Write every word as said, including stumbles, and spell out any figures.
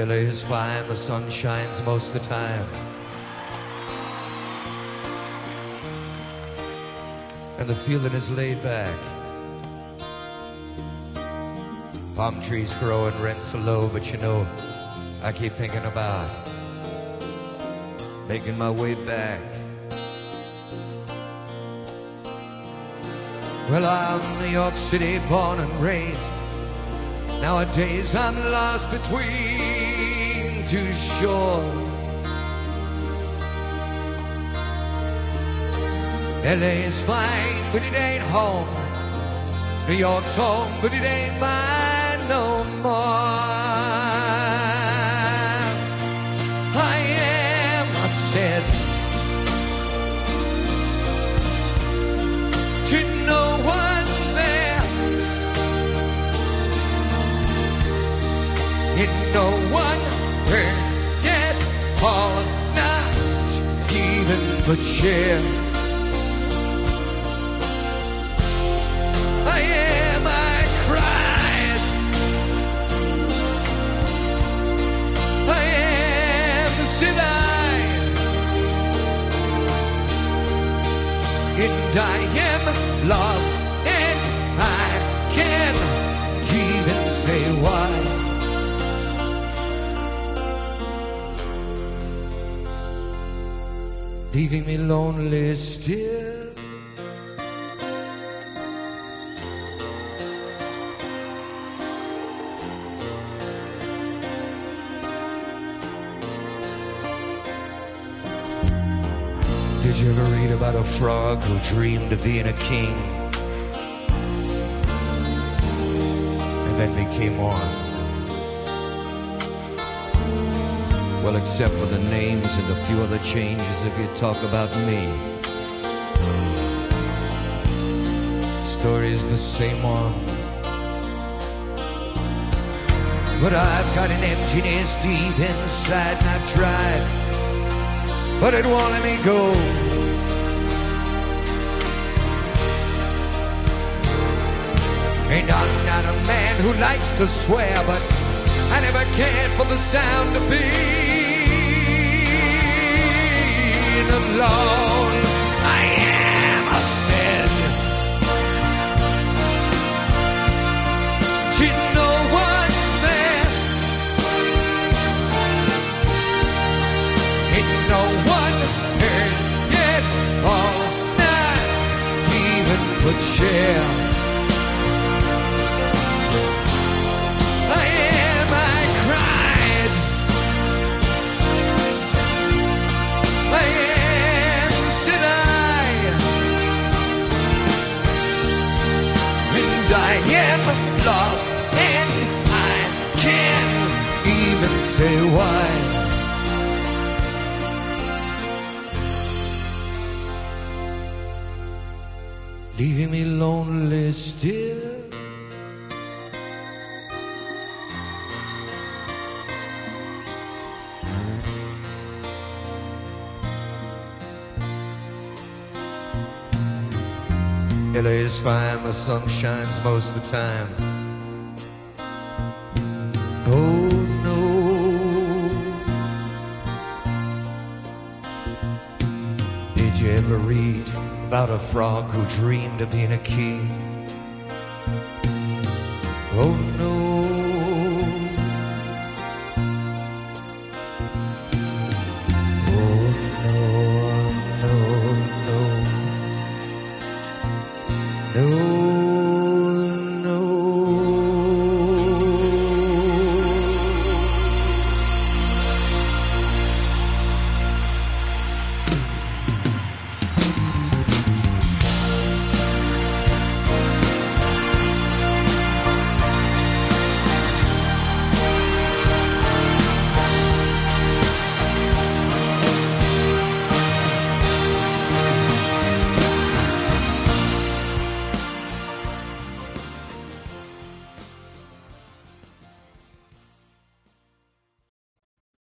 L A is fine, the sun shines most of the time. And the feeling is laid back. Palm trees grow and rents are low, but you know, I keep thinking about making my way back. Well, I'm New York City born and raised. Nowadays I'm lost between two shores. L A is fine, but it ain't home. New York's home, but it ain't mine no more. I am, I said, to no one there, and no one heard yet all night, even the chair. I am, I cried. I am, said I, and I am lost, and I can't even say why. Leaving me lonely still. Did you ever read about a frog who dreamed of being a king and then became one? Well, except for the names and a few other changes, if you talk about me, story is the same one. But I've got an emptiness deep inside, and I've tried, but it won't let me go. And I'm not a man who likes to swear, but I never cared for the sound of being alone. I am, I said, to no one there, and no one heard yet all night, even the chair. I am, I cried. I am, said I, and I am lost, and I can't even say why. Leaving me lonely still. L A is fine, the sun shines most of the time. Oh no. Did you ever read about a frog who dreamed of being a king? Oh no.